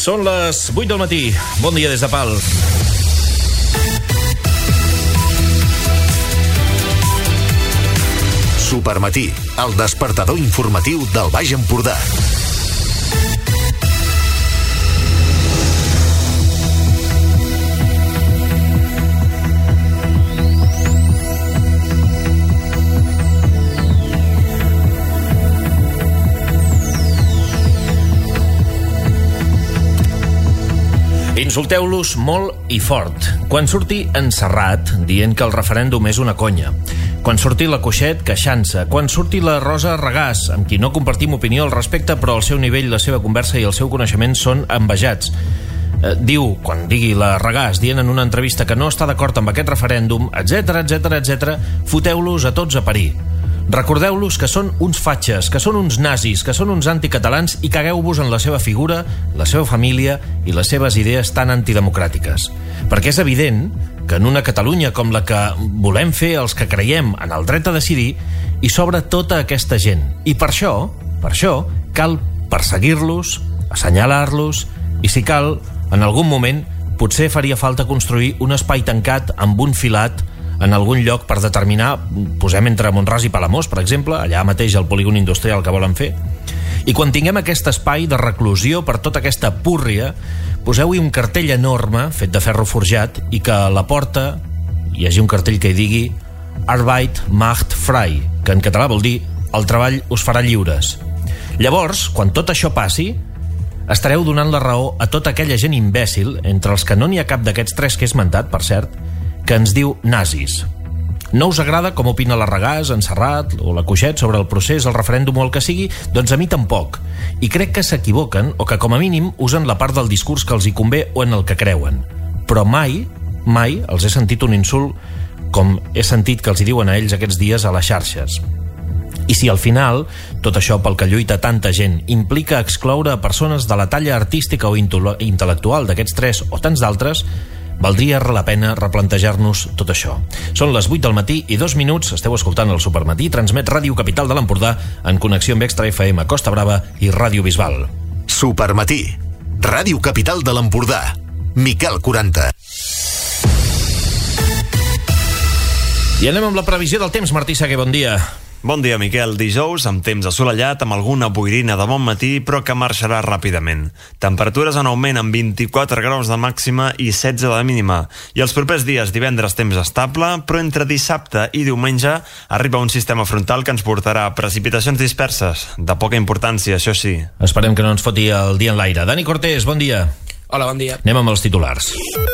Són les 8 del matí. Bon dia des de Pals. Supermatí, el despertador informatiu del Baix Empordà. Insulteu-los molt i fort. Quan surti en Serrat dient que el referèndum és una conya. Quan surti la Cuixet queixant-se. Quan surti la Rosa Regàs, amb qui no compartim opinió al respecte, però el seu nivell, la seva conversa i el seu coneixement són envejats. Quan digui la Regàs dient en una entrevista que no està d'acord amb aquest referèndum, etc, foteu-los a tots a parir. Recordeu-los que són uns fatxes, que són uns nazis, que són uns anticatalans i cagueu-vos en la seva figura, la seva família i les seves idees tan antidemocràtiques. Perquè és evident que en una Catalunya com la que volem fer els que creiem en el dret a decidir, hi sobra tota aquesta gent. I per això cal perseguir-los, assenyalar-los i, si cal, en algun moment potser faria falta construir un espai tancat amb un filat en algun lloc per determinar, posem entre Mont-ras i Palamós, per exemple, allà mateix al polígon industrial que volen fer. I quan tinguem aquest espai de reclusió per tota aquesta púrria, poseu-hi un cartell enorme, fet de ferro forjat, i que a la porta hi hagi un cartell que hi digui Arbeit macht frei, que en català vol dir el treball us farà lliures. Llavors, quan tot això passi, estareu donant la raó a tota aquella gent imbècil, entre els que no n'hi ha cap d'aquests tres que he esmentat, per cert, que ens diu nazis. No us agrada com opina la Regàs, en Serrat o la Cuixet sobre el procés, el referèndum o el que sigui? Doncs a mi tampoc. I crec que s'equivoquen o que com a mínim usen la part del discurs que els hi convé o en el que creuen. Però mai els he sentit un insult com he sentit que els hi diuen a ells aquests dies a les xarxes. I si al final tot això pel que lluita tanta gent implica excloure persones de la talla artística o intel·lectual d'aquests tres o tants d'altres, valdria la pena replantejar-nos tot això. Són les 8 del matí i 2 minuts. Esteu escoltant el Supermatí. Transmet Ràdio Capital de l'Empordà en connexió amb Extra FM, Costa Brava i Ràdio Bisbal. Supermatí, Ràdio Capital de l'Empordà. Miquel 40. I anem amb la previsió del temps. Martí Sagué, bon dia. Bon dia, Miquel. Dijous, amb temps assolellat, amb alguna boirina de bon matí, però que marxarà ràpidament. Temperatures en augment amb 24 graus de màxima i 16 de mínima. I els propers dies, divendres, temps estable, però entre dissabte i diumenge arriba un sistema frontal que ens portarà precipitacions disperses, de poca importància, això sí. Esperem que no ens foti el dia en l'aire. Dani Cortés, bon dia. Hola, bon dia. Anem amb els titulars.